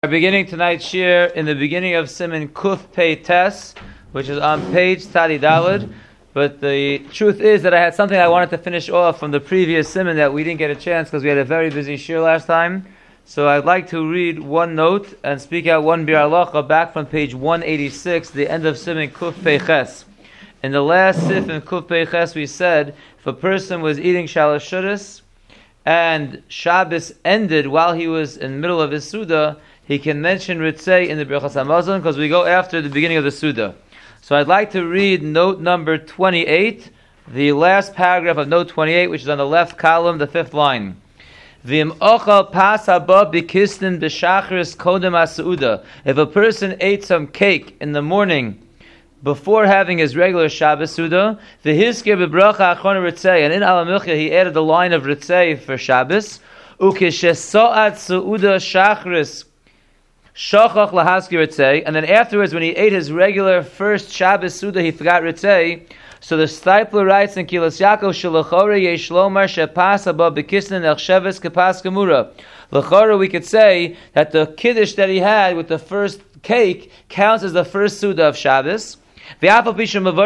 We're beginning tonight's shir in the beginning of Siman Kuf Pei Tes, which is on page Tzadi Daled. But the truth is that I had something I wanted to finish off from the previous Siman that we didn't get a chance because we had a very busy shir last time. So I'd like to read one note and speak out one Bir Halacha back from page 186, the end of Siman Kuf Pei Ches. In the last Sif in Kuf Pei Ches we said if a person was eating Shalosh Shudas and Shabbos ended while he was in the middle of his Suda, he can mention Ritzei in the Birchas Hamazon because we go after the beginning of the Suda. So I'd like to read note number 28, the last paragraph of note 28, which is on the left column, the fifth line. V'im ochal pas haba b'kisnin b'shachris kodem ha'seuda. If a person ate some cake in the morning before having his regular Shabbos Suda, v'hiskir b'bracha achron Ritzei, and in Al HaMilchah he added the line of Ritzei for Shabbos, ukeshesoat seuda shachris Shachach lahaskir ritzei, and then afterwards, when he ate his regular first Shabbos Suda, he forgot ritzei. So the Stipler writes in Kilas Yaakov, "Shelachora yesh lomar shepas haba b'kisnin echsheves kepas gemura." Lachora, we could say that the kiddush that he had with the first cake counts as the first Suda of Shabbos. Even though the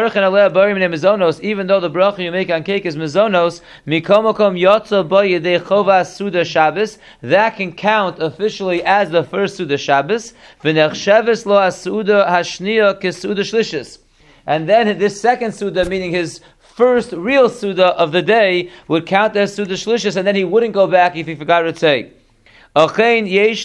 bracha you make on cake is mezonos, that can count officially as the first Suda Shabbos. And then this second Suda, meaning his first real Suda of the day, would count as Suda Shlishis, and then he wouldn't go back if he forgot to say. However, this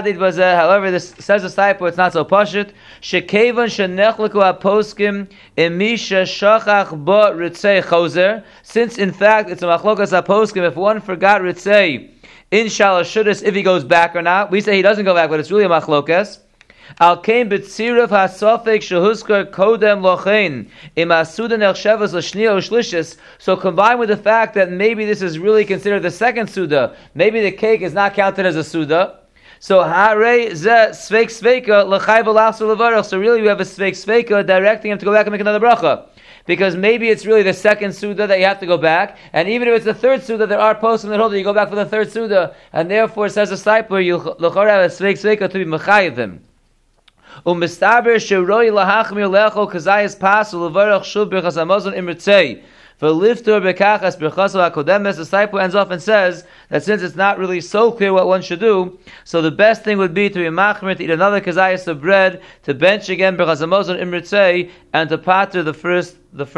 says the Stipler, it's not so pashut. Shekevan shenechleku haposkim emisha shachach ba ritzei chozer. Since in fact it's a machlokas haposkim, if one forgot ritzei in Shalosh Shudas, if he goes back or not. We say he doesn't go back, but it's really a machlokas. Al kein b'tzirav hasofek shehuskar kodem lochein im asuda nechshavas l'shniya u'shlishis. So combined with the fact that maybe this is really considered the second Suda, maybe the cake is not counted as a Suda. So hare ze sveik sveika l'chayv alachsu levarach. So really we have a sveik sveika directing him to go back and make another bracha. Because maybe it's really the second Suda that you have to go back, and even if it's the third Suda, there are posts in the hold that you go back for the third Suda, and therefore says the Stipler, you l'chor have a sveik sveika to be mechayiv him. Umistaber shiroi lahachmir lechol kazayis pas ulevarach shuv birchas hamazon imritzei v'liftur bekachas birchas hakodemes. The Stipler ends off and says that since it's not really so clear what one should do, so the best thing would be to be machmir, to eat another kazayis of bread, to bench again birchas hamazon imritzei, and to pater the first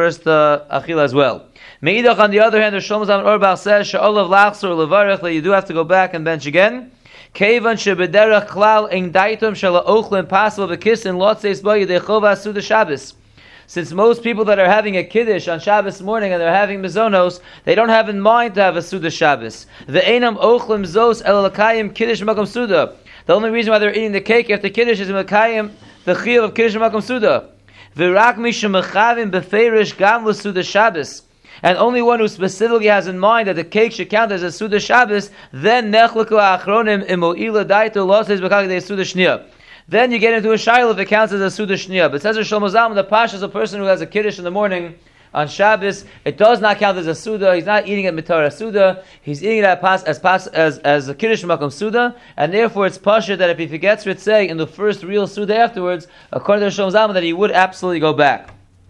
achila as well. Meidach, on the other hand, the Shlomo Zalman Auerbach says she'olav lachzor ulevarach, that you do have to go back and bench again. Kevan shebederach klal engdaitum shala ochlin possible v'kisin lotzeis bo yedei chova suda Shabbos. Since most people that are having a kiddush on Shabbos morning and they're having mezonos, they don't have in mind to have a Suda Shabbos. Ve'enam ochlim zos el lakayim kiddush makom Suda. The only reason why they're eating the cake after kiddush is lakayim the chiyuv of kiddush makom Suda. V'rak mishum mechavim beferish gam l'Suda Shabbos. And only one who specifically has in mind that the cake should count as a Suda Shabbos, then nechleku achronim imo'ila daito loses b'kagdei Suda Shniya. Then you get into a shiloh if it counts as a Suda Shniya. But says Shlomo Zalman, the Pasha is a person who has a kiddush in the morning on Shabbos. It does not count as a Suda. He's not eating it mitara Suda. He's eating it as a kiddush makom Suda, and therefore it's Pasha that if he forgets Ritzei in the first real Suda afterwards, according to Shlomo Zalman, that he would absolutely go back.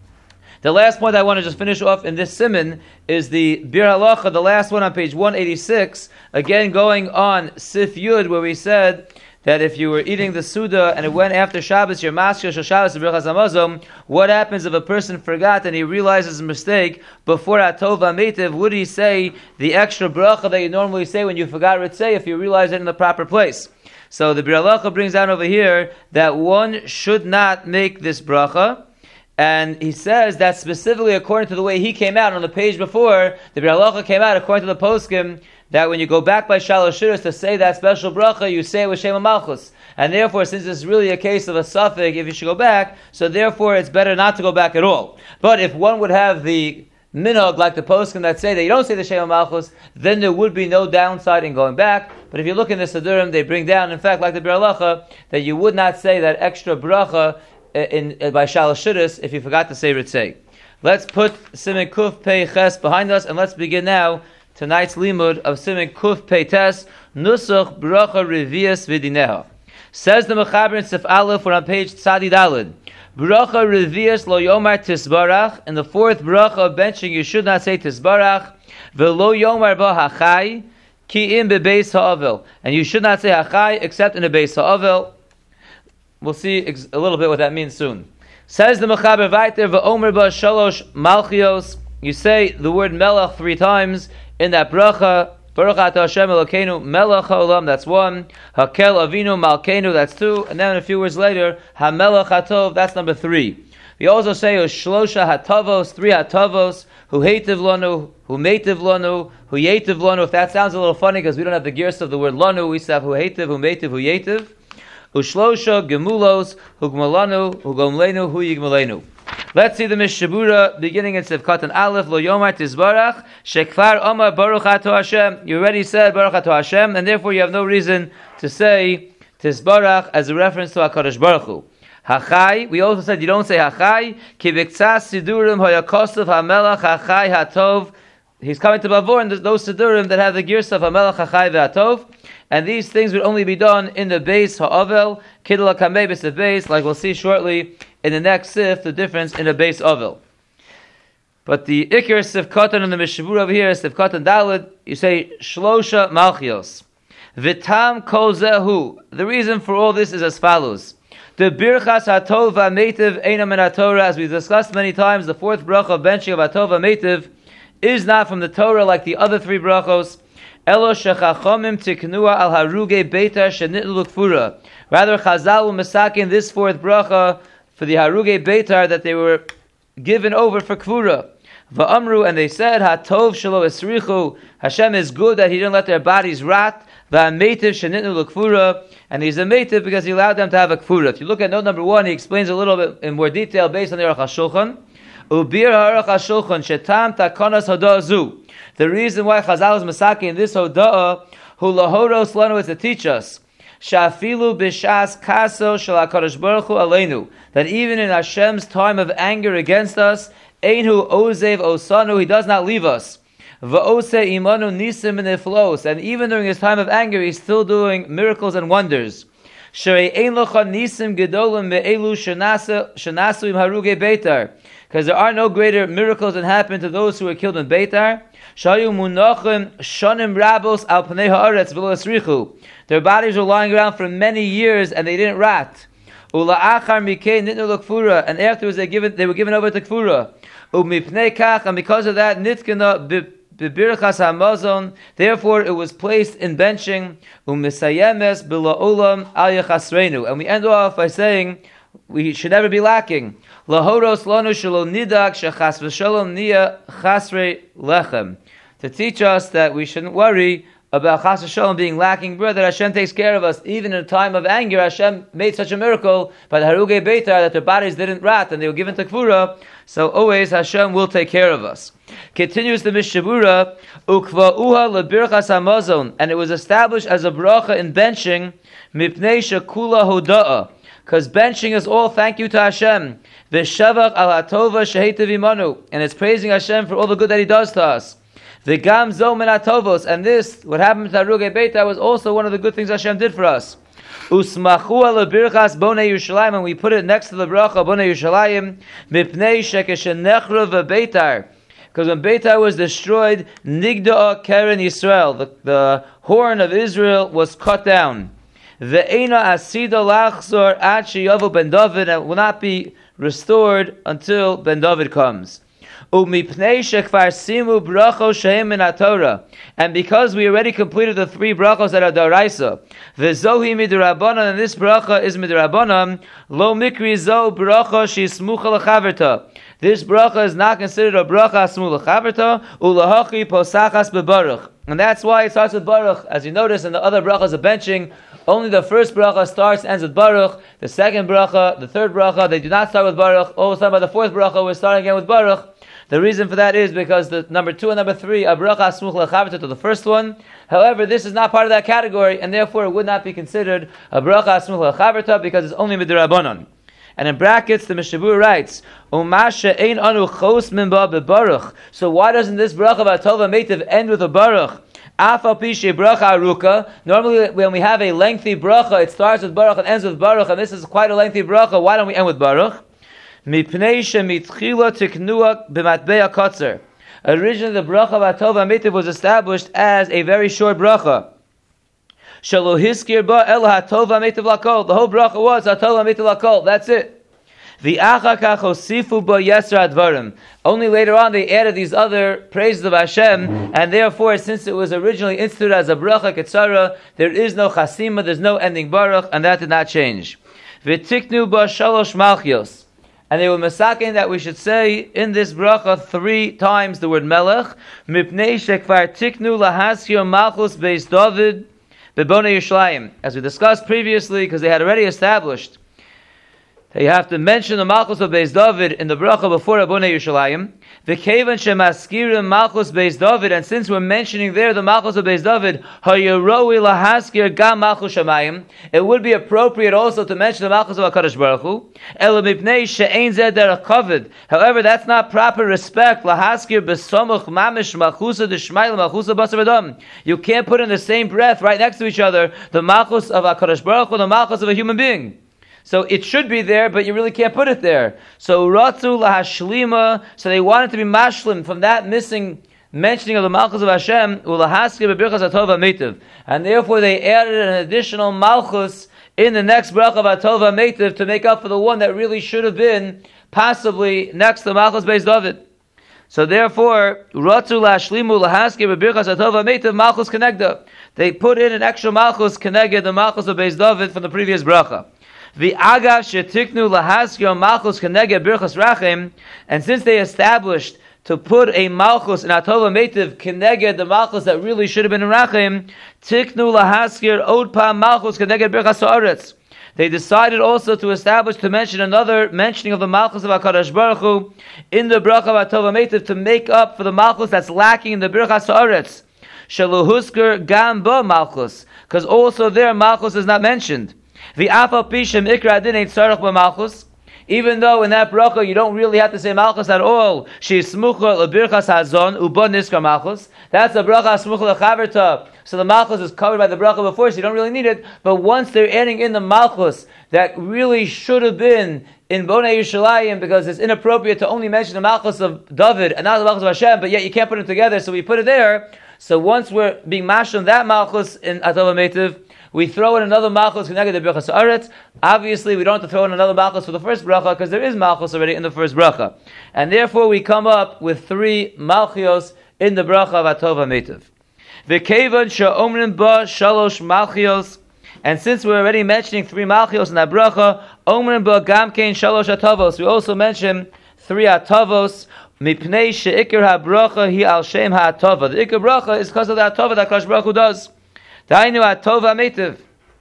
The last point I want to just finish off in this siman is the Bir Halacha, the last one on page 186, again going on Sif Yud, where we said that if you were eating the Suda and it went after Shabbos, your Maskir Shal Shabbos Birchas Hamazon, what happens if a person forgot and he realizes a mistake before Atov HaMeitiv? Would he say the extra bracha that you normally say when you forgot Ritzei if you realize it in the proper place? So the Bir Halacha brings down over here that one should not make this bracha. And he says that specifically according to the way he came out on the page before, the Bir Halacha came out according to the poskim, that when you go back by Shalosh Shudas to say that special bracha, you say it with Shem HaMalchus. And therefore, since it's really a case of a suffix, if you should go back, so therefore it's better not to go back at all. But if one would have the minhag, like the poskim that say that you don't say the Shem HaMalchus, then there would be no downside in going back. But if you look in the Sidurim, they bring down, in fact, like the Bir Halacha, that you would not say that extra bracha by Shalosh Shudas if you forgot to say Ritzei. Let's put Siman Kuf Pei Ches behind us, and let's begin now tonight's limud of Siman Kuf Pei Tes Nusach Bracha Revias V'Dineha. Says the Mechaber in Sif Aleph, we're on page Tzadi Daled. Bracha revius lo yomar tisbarach. In the fourth bracha of benching, you should not say tisbarach. Velo yomar ba hachai ki im bebeis ha'avel. And you should not say hachai except in the beis ha'avel. We'll see a little bit what that means soon. Says the Mechaber Vayter v'omer ba shalosh malchios. You say the word melech 3 times in that bracha. Baruch atah Hashem Elokeinu melech haolam, that's 1. Hakel avinu malkeinu, that's 2. And then a few words later, hamelech hatov, that's number 3. We also say shlosha hatavos, 3 hatavos, hu heitiv lanu, hu meitiv lanu, hu yetiv lanu. If that sounds a little funny because we don't have the gears of the word lanu, we have hu heitiv, hu meitiv, hu yetiv. Ushlosha gemulos, hu gmalanu, hu gomlenu, hu yigmalenu. Let's see the Mishabura beginning in Sivkat and Aleph. Lo yomar tizbarach shekvar omar baruch ato Hashem. You already said baruch ato Hashem, and therefore you have no reason to say tizbarach as a reference to HaKadosh Baruch Hu. Hachai, we also said you don't say hachai. Ki b'ktsas sidurim hayakosov hamelach hachai hatov. He's coming to Bavor, and those sidurim that have the gears of hamelach hachai v'hatov. And these things would only be done in the base ha'avel, kidla kamei b'sef base, like we'll see shortly in the next sif, the difference in the base avel. But the ikir sif katan and the mishavur over here, sif katan dalid, you say shlosha malchios. Vitam kol zehu. The reason for all this is as follows. The birchas hatov v'ameitiv eina min haTorah, as we've discussed many times, the fourth bracha of benching of hatov v'ameitiv is not from the Torah like the other 3 brachos. Elo shechachomim tiknua al haruge beitar shenitlu kfura. Rather, Chazal will masakin this fourth bracha for the haruge beitar that they were given over for kfura. Va'amru, and they said, Hatov shelo esrichu. Hashem is good that He didn't let their bodies rot. Va'ameitiv shenitlu kfura, and He's a meitiv because He allowed them to have a kfura. If you look at note number 1, he explains a little bit in more detail based on the Aruch HaShulchan. Ubir ha'aruch HaShulchan shetam takonas hodah zu. The reason why Chazal is masaking in this hodah, hu lahoros lanu, is to teach us shafilu b'shas kaso shel HaKadosh Baruch Hu aleinu, that even in Hashem's time of anger against us, einhu ozev osanu, He does not leave us. Va'ose imanu nisim niflos, and even during His time of anger, He's still doing miracles and wonders. Sherei ein locha nisim gedolim me'elu shenasu im haruge beitar, because there are no greater miracles that happen to those who were killed in Beitar. Shayu munachim shonim rabos al pnei haaretz v'lo esrichu. Their bodies were lying around for many years and they didn't rot. Ula'achar mikei nitnu l'kfura, and afterwards they were given over to kfura. Umipnei kach, and because of that, nitkana b'birchas hamazon, therefore it was placed in benching. Umisayemes b'la'olam al yachasreinu, and we end off by saying we should never be lacking. Lahoros lanu shelo nidak shechas v'shalom niya chasrei lechem, to teach us that we shouldn't worry about chas v'shalom being lacking bread, that Hashem takes care of us. Even in a time of anger, Hashem made such a miracle by the Haruge Beitar that their bodies didn't rot and they were given to Kfura. So always Hashem will take care of us. Continues the Mishavura, ukva'uha lebirchas hamazon, and it was established as a bracha in benching, mipnei shekula hoda'a, because benching is all thank you to Hashem. V'shavach al hatova shehetiv imanu, and it's praising Hashem for all the good that He does to us. V'gam zo min hatovos, and this, what happened to Haruge Beitar, was also one of the good things Hashem did for us. Usmachu al birchas bonei Yerushalayim, and we put it next to the bracha bonei Yerushalayim, mipnei shekeshenechru v'beitar, because when Beitar was destroyed, nigda'a keren Yisrael, the horn of Israel was cut down. Ve'ena asida lachzor ad sheyavu ben David, and will not be restored until Ben David comes. Umipnei shekvar simu brachos shehem min haTorah, and because we already completed the 3 brachos that are daraisa, v'zohi midrabanan, and this bracha is midrabanan, lo mikri zo bracha shismucha lechaverta. This bracha is not considered a bracha smu lechaverta, ulahachi posachas bebaruch, and that's why it starts with baruch. As you notice in the other brachas of benching, only the first bracha starts and ends with baruch. The second bracha, the third bracha, they do not start with baruch. All of a sudden by the fourth bracha, we're starting again with baruch. The reason for that is because the number 2 and number 3 are bracha smuch lechaverta to the first one. However, this is not part of that category, and therefore it would not be considered a bracha smuch lechaverta because it's only midrabanan. And in brackets, the Mishabur writes, Umasha ein anu chos min ba bebaruch. So why doesn't this bracha of hatov v'meitiv end with a baruch? Afal pishe bracha aruka. Normally, when we have a lengthy bracha, it starts with baruch and ends with baruch, and this is quite a lengthy bracha. Why don't we end with baruch? Mipnei shemitchila tiknua b'matbei kotzer. Originally, the bracha of Atov HaMitiv was established as a very short bracha. Shalo hiskir ba el Atov HaMitiv lakol. The whole bracha was Atov HaMitiv lakol. That's it. The achakach osifu ba yesra advarim. Only later on they added these other praises of Hashem, and therefore, since it was originally instituted as a bracha ketzara, there is no chasima, there's no ending baruch, and that did not change. V'tiknu ba shalosh malchios. And they were masakin that we should say in this bracha 3 times the word melech. Mipnei shekvar tiknu lahaskir malchus beis David bebonei Yerushalayim. As we discussed previously, because they had already established that you have to mention the malchus of beis David in the bracha before Bnei Yerushalayim. V'kevan shemaskirim malchus beis David, and since we're mentioning there the malchus of beis David, hayaroi lahaskir gam malchus shamayim, it would be appropriate also to mention the malchus of HaKadosh Baruch Hu. Ela mipnei she'ein zeh derech kavod. However, that's not proper respect. Lahaskir besomuch mamish malchusa d'shmayla malchusa basar v'dam. You can't put in the same breath right next to each other the malchus of HaKadosh Baruch Hu and the malchus of a human being. So it should be there, but you really can't put it there. So Ratzu lahashlima, so they wanted to be mashlim from that missing mentioning of the malchus of Hashem, ulahaskir bebirchas Atov HaMitiv. And therefore they added an additional malchus in the next bracha of Atov HaMitiv to make up for the one that really should have been possibly next to malchus beis David. So therefore, Ratzu lahashlimu lahaskir bebirchas Atov HaMitiv malchus kenegda. They put in an extra malchus keneged the malchus of beis David from the previous bracha. The agav shetiknu lahaskir malchus keneged birchas rachim, and since they established to put a malchus in Atov HaMitiv keneged the malchus that really should have been in rachim, tiknu lahaskir odpa malchus keneged birchas haaretz. They decided also to establish to mention another mentioning of the malchus of HaKadosh Baruch Hu in the bracha of Atov HaMitiv to make up for the malchus that's lacking in the birchas haaretz. Shaluhusker gam ba malchus, because also there malchus is not mentioned. The afal pishem ikra din ain't tzarich b'malchus. Even though in that bracha you don't really have to say malchus at all. She smucha lebirchas hazon uba niskar malchus. That's a bracha smucha lechaverta. So the malchus is covered by the bracha before, so you don't really need it. But once they're adding in the malchus that really should have been in Bonei Yerushalayim, because it's inappropriate to only mention the malchus of David and not the malchus of Hashem, but yet you can't put them together, so we put it there. So once we're being mashon that malchus in Atov HaMitiv, we throw in another malchus connected to birchas haaretz. Obviously, we don't have to throw in another malchus for the first bracha because there is malchus already in the first bracha, and therefore we come up with 3 malchios in the bracha of Atov HaMitiv. V'kevan she'omrim ba shalosh malchios, and since we're already mentioning 3 malchios in that bracha, omrim ba gamkein shalosh atavos. We also mention 3 atavos. Mipnei she'ikar habracha hi al shem ha'atava. The ikar bracha is because of the atava that HaKadosh Baruch Hu does. Dainu Atov HaMitiv.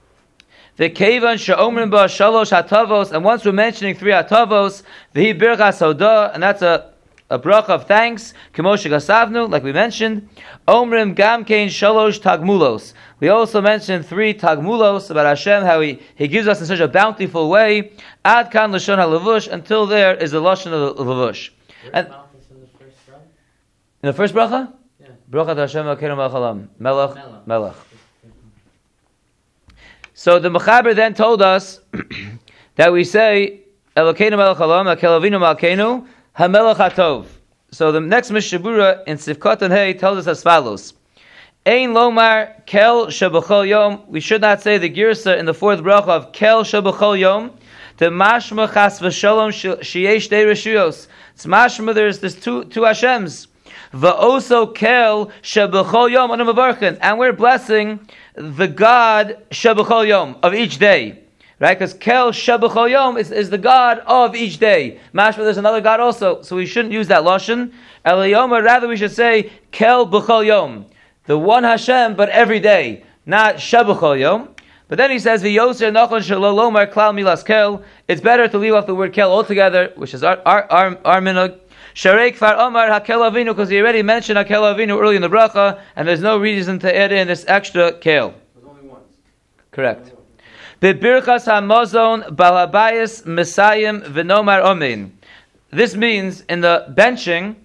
The kevan she'omrim ba shalosh atavos, and once we're mentioning 3 atavos, v'hi birchas hoda, and that's a bracha of thanks, kemo shegasavnu, like we mentioned. Omrim gamkein shalosh tagmulos. We also mentioned 3 tagmulos about Hashem, how He gives us in such a bountiful way. Ad kan lashon halavush, until there is the lashon of the lavush. And in the first bracha? Yeah. Bracha Hashem Elokeinu melech haolam. Melech. So the Mechaber then told us that we say Elokeinu melech haolam, Hakel Avinu malkeinu, HaMelech HaTov. So the next Mishabura in Sivkot and Hey tells us as follows. Ein lomar kel shebachol yom. We should not say the girsa in the 4th bracha of kel shebachol yom. The mashma chas v'shalom sheyesh dei reshuyos. It's mashma, there's two Hashems. Va'oso kel shebachol yom anu mevarchen, and we're blessing the God shebachol yom of each day, right? Because kel shebachol yom is the God of each day. Mashma, there's another God also, so we shouldn't use that lashon. Eliyoma, rather we should say kel b'chol yom, the one Hashem, but every day, not shebachol yom. But then he says, "V'yoser nachon shalolomar klal milas kel." It's better to leave off the word kel altogether, which is our minhag. Sharei kfar omar hakel avinu, because he already mentioned hakel avinu early in the bracha, and there's no reason to add in this extra kel. There's only once. Correct. Bebirchas hamazon balabayis mesayim v'nomar omein. This means in the benching,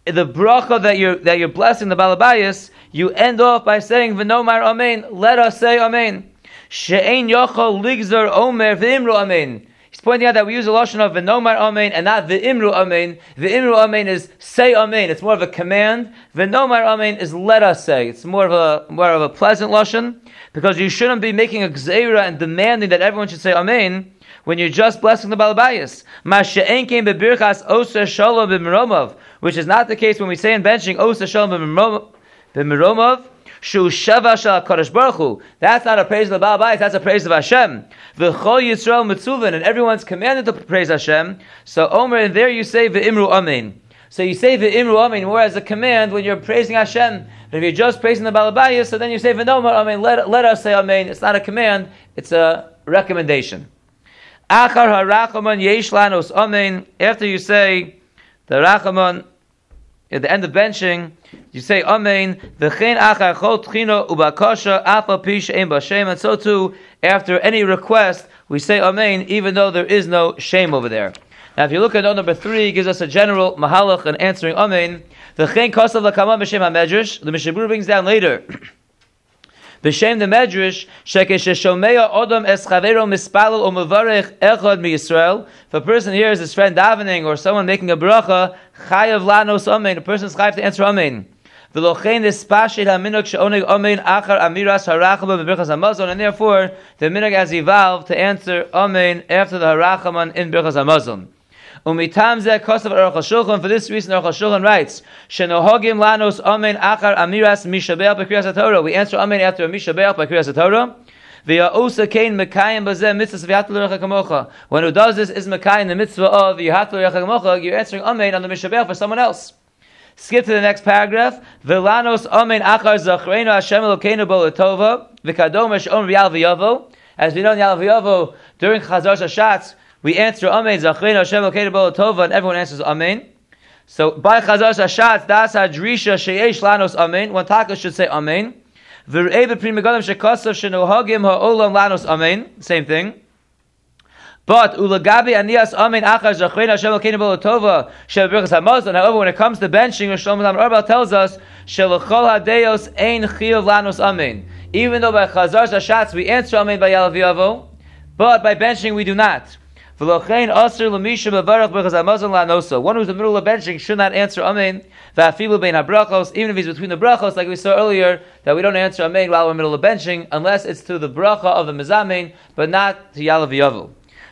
the bracha that you're blessing the balabayas, you end off by saying v'nomar amen. Let us say amen. She'ein yochol ligzor omer v'imru amen. He's pointing out that we use a lashon of v'nomar amen and not v'imru amen. V'imru amen is say amen. It's more of a command. V'nomar amen is let us say. It's more of a pleasant lashon, because you shouldn't be making a gzeira and demanding that everyone should say amen when you're just blessing the balabayas. Masha'en came bebirchas osa shalom b'meromov, which is not the case when we say in benching osa shalom b'meromov. Shu sheva shel HaKadosh Baruch Hu. That's not a praise of the balabayas, that's a praise of Hashem. V'chol Yisrael mitzuvin, and everyone's commanded to praise Hashem. So Omer, and there you say v'imru amen. So you say v'imru amen more as a command when you're praising Hashem. But if you're just praising the balabayas, so then you say v'nomar amen. Let us say amen. It's not a command; it's a recommendation. Achar harachaman yesh lanos amen. After you say the rachaman at the end of benching, you say amen. V'chein achar chol tchino ubakasha afa pi she'en b'shem. And so too, after any request, we say amen, even though there is no shame over there. Now, if you look at note number 3, it gives us a general mahalach in answering amen. V'chein kosav l'kamam b'shem ha-medrash. The Mishnah Berurah brings down later. B'shem the medrash, shekesh shomea odom es chavero mispalel o mevarech echad mi-Yisrael. If a person hears his friend davening or someone making a bracha, chayav lanos amen. A person is chayav to answer amen. V'lochein espashit ha-minuk she'oneg amen achar amiras harachama b'birchas hamazon. And therefore, the minhag has evolved to answer amen after the harachaman in birchas hamazon. Umitam zeh kosav Aruch HaShulchan. For this reason, Aruch HaShulchan writes, "Shenohogim lanos amen achar amiras mishabeach b'kriyas haTorah." We answer amen after a mishabeach by kriyas haTorah. V'ya'osa kein mekayim bazeh mitzvah v'yatul l'recha kamocha. One who does this is mekayim the mitzvah of v'yatul l'recha kamocha. You're answering amen on the mishabeach for someone else. Skip to the next paragraph. V'lanos amen achar zachreinu Hashem Elokeinu bo l'tova v'kadom eshon v'yal v'yavo. As we know in Yal v'yavo, during Chazar Shashatz, we answer amen, Zachreinu Hashem Elokeinu bo l'tova, and everyone answers amen. So by Chazar Shashatz, das hadrisha sheyesh lanos amen. One taka should say amen. V'rei b'pri megadim shekasav shenohagim ha'olam lanos amen. Same thing. But ulagabi anias amen achar Zachreinu Hashem Elokeinu bo l'tova sheb'birchas hamazon. However, when it comes to benching, Rosh Shlomo Zalman Auerbach tells us shelachol hadeyos ein chiyuv lanos amen. Even though by Chazar Shashatz we answer amen by Yal v'yavo, but by benching we do not. One who's in the middle of benching should not answer amen. Even if he's between the brachos, like we saw earlier, that we don't answer amen while we're in the middle of benching, unless it's to the bracha of the mezamein, but not to Yalav Yavu.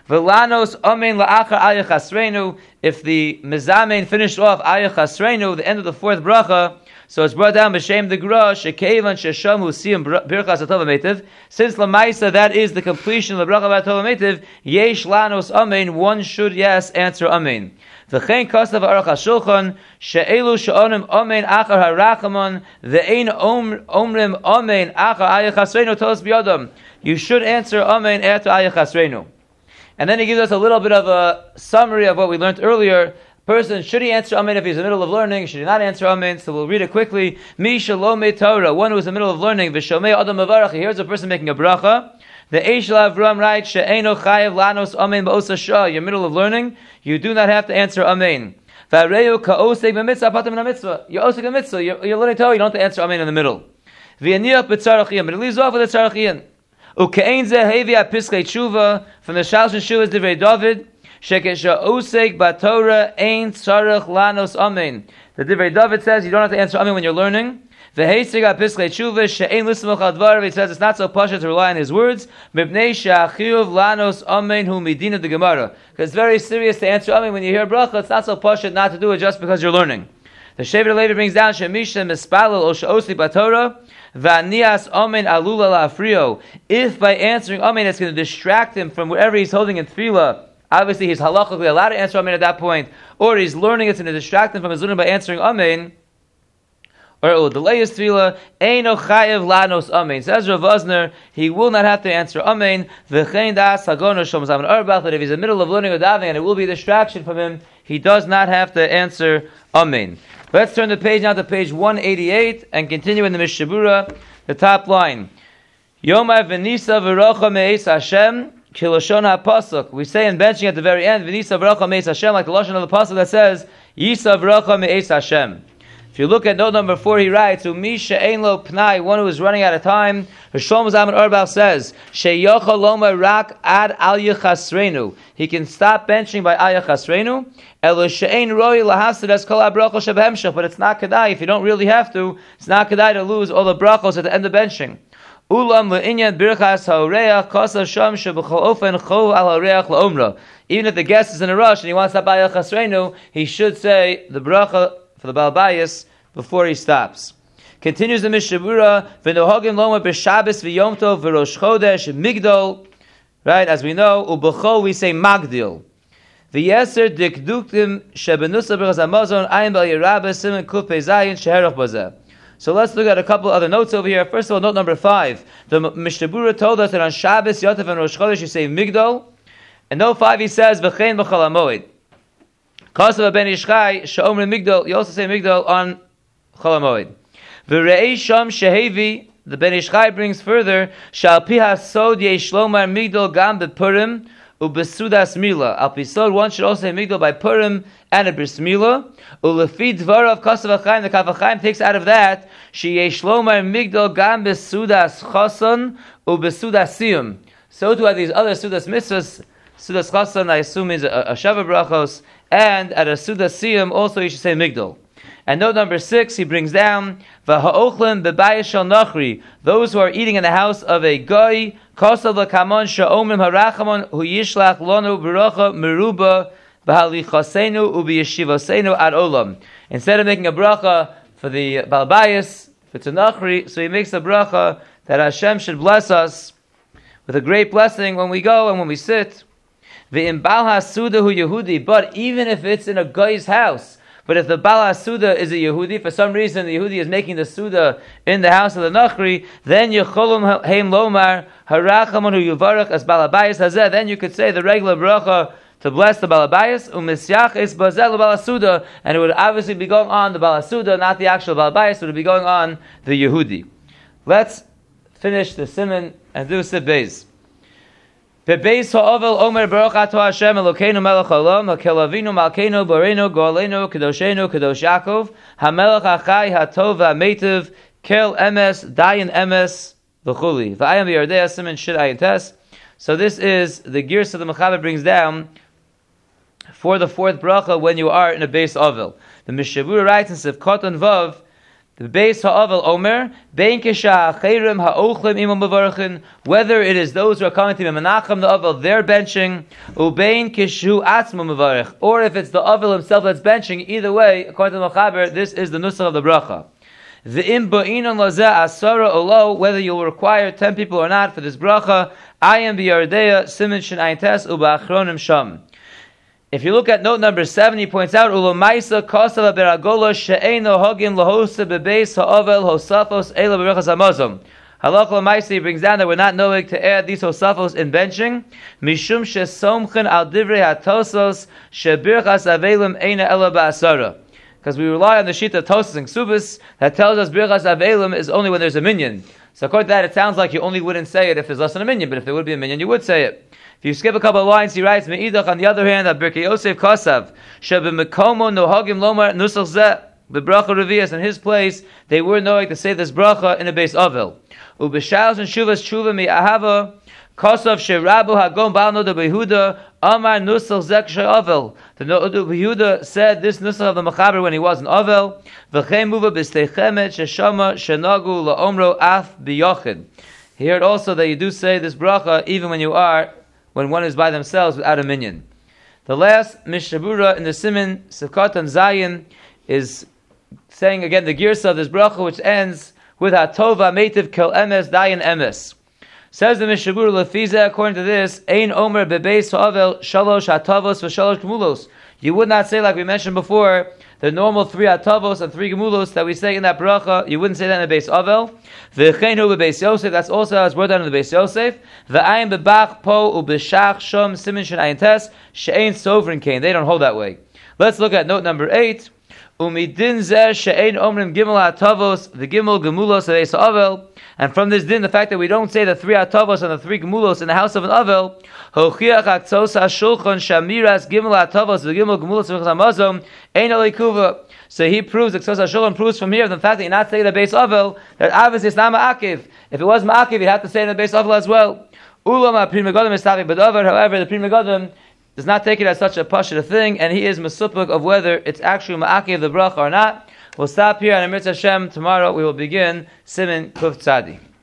If the mezamein finished off ayach hasreinu, the end of the fourth bracha, so it's brought down b'shem the gra shekeivan shesham husiyim birchas hatova metiv. Since lamaisa that is the completion of the bracha hatova metiv, yesh lanos amen. One should answer amen. V'chein kosav Aruch HaShulchan she'elu she'onim amen achar harachaman ve'ein omrim amen achar ayach hasreinu tolos biyodam. You should answer amen after ayach hasreinu. And then he gives us a little bit of a summary of what we learned earlier. Person, should he answer amen if he's in the middle of learning? Should he not answer amen? So we'll read it quickly. Mi shalom Torah, one who is in the middle of learning, v'shomei adam mavarach, he hears a person making a bracha. The Eish Avram writes, she'eino chayev lanos amen ba'osa shah. You're in the middle of learning, you do not have to answer amen. V'areu ka'oseg b'mitzvah apatim b'mitzvah. You're oseg b'mitzvah, you're learning Torah, you don't have to answer amen in the middle. V'yaniyach b'tzarachiyim, but it leaves off with the tzarachiyim. Ukein zeh hevi apiskei tshuva, from the Shalshin Shuvas Divrei David, Shekesha oseg batorah ein tzarach lanos amen. The Divrei David says you don't have to answer amen when you're learning. V'heisig apiskei tshuva she'ein lismuch al dvarav. He says it's not so pasha to rely on his words. Mibnei she'achiyuv lanos amen hu midina the Gemara. Because it's very serious to answer amen when you hear bracha. It's not so pasha not to do it just because you're learning. The Shevet Levi brings down shemisha mispalel o she'oseg batorah v'anias amen alula la'afrio. If by answering amen it's going to distract him from wherever he's holding in tefillah, obviously he's halachically allowed to answer amen at that point, or he's learning it's going to distract him from his learning by answering amen, or it will delay his tefillah. Eino chayev lanos amen. Says Rav Osner, he will not have to answer amen. V'chein das hagon Shlomo Zalman Auerbach, that if he's in the middle of learning or davening and it will be a distraction from him, he does not have to answer amen. Let's turn the page now to page 188 and continue in the Mishnah Berurah, the top line. Yomar v'nisa v'rocha me'es Hashem kilashon ha'pasuk. We say in benching at the very end, v'nisa v'rocha me'es Hashem, like the lashon of the pasuk that says, Yisa v'rocha me'es Hashem. If you look at note number 4, he writes, Umisha ein lo pnai, one who is running out of time. Shlomo Zalman Auerbach says, Sheyochal loma rak ad al yechasrenu. He can stop benching by al yechasrenu. Elo she'ein roi lahasid es kol habrachos shebehemshech. But it's not kedai. If you don't really have to, it's not kedai to lose all the brachos at the end of benching. Ulam le'inyan birchas ha'oreach kosav sham shebechol ofen chov al ha'oreach la'omra. Even if the guest is in a rush and he wants to stop by al yechasrenu, he should say the bracha for the Baal Bayis before he stops. Continues the Mishabura, v'nohogim loma b'Shabbos v'Yom Tov v'Rosh Chodesh Migdol. Right, as we know, u'b'chol we say Magdil. V'yeser dikduktim shebenusa b'chaz hamazon ayin b'al yirabah simen kuf peizayin sheherach bazeh. So let's look at a couple other notes over here. First of all, note number 5. The Mishabura told us that on Shabbos, Yom Tov, and Rosh Chodesh you say Migdol. And note 5 he says v'chein b'chol hamoed. Kasav ben Ishchai she'omrim Migdol. You also say Migdol on Chol HaMoed. V're'ei sham shehevi, the Ben Ishchai brings further, shal pi hasod yesh lomar Migdol gam bePurim u'besudas mila. Al pi sod, one should also say Migdol by Purim and a bris mila. U'lefi dvarav Kasav HaChaim, the Kav HaChaim takes out of that, she yesh lomar Migdol gam besudas chason u'besudas siyum. So too are these other sudas mitzvahs. Sudas chason, I assume, is a Shava brachos, and at a sudas siyum also you should say Migdol. And note number 6, he brings down v'ha'ochlim b'bayis shel nachri, those who are eating in the house of a goy, kosav l'kamon she'omrim harachamon hu yishlach lonu b'rocha meruba b'halichasenu u'b'yeshivasenu ad olam. Instead of making a bracha for the Baal Bayis, for Tanachri, so he makes a bracha that Hashem should bless us with a great blessing when we go and when we sit. V'im Baal HaSuda hu Yehudi, but even if it's in a goy's house, but if the Baal HaSuda is a Yehudi, for some reason the Yehudi is making the Suda in the house of the Nachri, then Yecholum Heim Lomar, Harachamon Hu Yuvarach as Baal HaBayis Hazeh, then you could say the regular bracha to bless the Baal HaBayis, Umisyach is Bazel Baal HaSuda, and it would obviously be going on the Baal HaSuda, not the actual Baal HaBayis, it would be going on the Yehudi. Let's finish the Siman and do Sib Beis. Bebeis ha'ovel omer baruch ato Hashem Elokeinu melech haolam hakel avinu malkeinu boreinu go'aleinu kadoshenu kadosh Yaakov hamelech hachai hatov ha'metiv kel emes dayan emes v'chuli v'ayam v'yardei siman shid ayin tes. So this is the gears of the Mechaber brings down for the 4th bracha when you are in a Beis Ovel. The Mishabura writes in Sivkot and Vav, the Beis Ha'ovel Omer, Bein Kisha Ha'cheirim Ha'ochlim Imam Mevarchin, whether it is those who are coming to Menachem the Ovel, they're benching, Ubein Kishu Atzmo Mevarich, or if it's the Ovel himself that's benching, either way, according to the Mechaber, this is the Nusach of the Bracha. V'im Ba'inon Lazeh Asara Olo, whether you'll require 10 people or not for this Bracha, Ayam B'Yardea Siman Shin Ayin Tes Uba'achronim Sham. If you look at note number 7, he points out Ulomaisa Kosav Beragola She'eino Hogin Lahosa Bebeis Ha'ovel Hosafos Ela Berechas Hamazon. Halach Lamaisa, he brings down that we're not knowing to add these Hosafos in benching. Mishum Shesomchen Al Divrei HaTosos Shebirchas Avelim Eina Ela Ba'asara. Because we rely on the sheet of Tosos and Ksubis that tells us Birchas Avelim is only when there's a minyan. So according to that, it sounds like you only wouldn't say it if there's less than a minyan, but if there would be a minyan, you would say it. If you skip a couple of lines, he writes, Me'idach, on the other hand, that Birkei Yosef Kosav, Shebemekomo Nohagim Lomar Nusach Zeh, Bebracha Revias, in his place, they were knowing to say this bracha in a Beis Ovel. Ubeshals and Shuvas Shuva Me'ahava, Kosav Sherabu Hagom Baal Noda Behuda, Amar Nusach Zeh She'ovel. The Noda Behuda said this Nusach of the Mechaber when he was in Ovel, V'chein Muva B'steichemet Sheshama Shenagu La'omro Af B'yochid. He heard also that you do say this bracha even when one is by themselves without a minyan. The last Mishabura in the Siman, Sivkot and Zayin, is saying again the girsa of this bracha, which ends with Hatova Meitiv Kel Emes Dayan Emes. Says the Mishabura Lefiza, according to this, Ein Omer Bebeis Ha'ovel Shalosh Hatavos V'Shalosh Gemulos. You would not say, like we mentioned before, the normal 3 Hatavos and 3 Gemulos that we say in that bracha. You wouldn't say that in the Beis Ovel. V'cheinu beBeis Yosef, that's also how it's brought down in the Beis Yosef. V'ayim bebach po u'b'shach shom simin shen ayin tes she'ein sovereign kain. They don't hold that way. Let's look at note number 8. Umidin zeh she'ein omrim gimel hatavos v'gimel gemulos of Beis Ovel. And from this din, the fact that we don't say the 3 hatavos and the 3 gemulos in the house of an Ovel, hochiach aktzos ha'shulchan shamiras gimel hatavos v'gimel gemulos v'chas hamazon ein alikuva. So he proves, Eksos HaShalom proves from here, the fact that you're not saying the Beis Ovel, that obviously it's not Ma'akiv. If it was Ma'akiv, you'd have to say it in the Beis Ovel as well. Ulama Pri Megadim is Tavi B'Dover, however, the Pri Megadim does not take it as such a pashut thing, and he is Mesupuk of whether it's actually Ma'akiv the Bracha or not. We'll stop here, and Amir Hashem, tomorrow we will begin Siman Kuf Tzadi.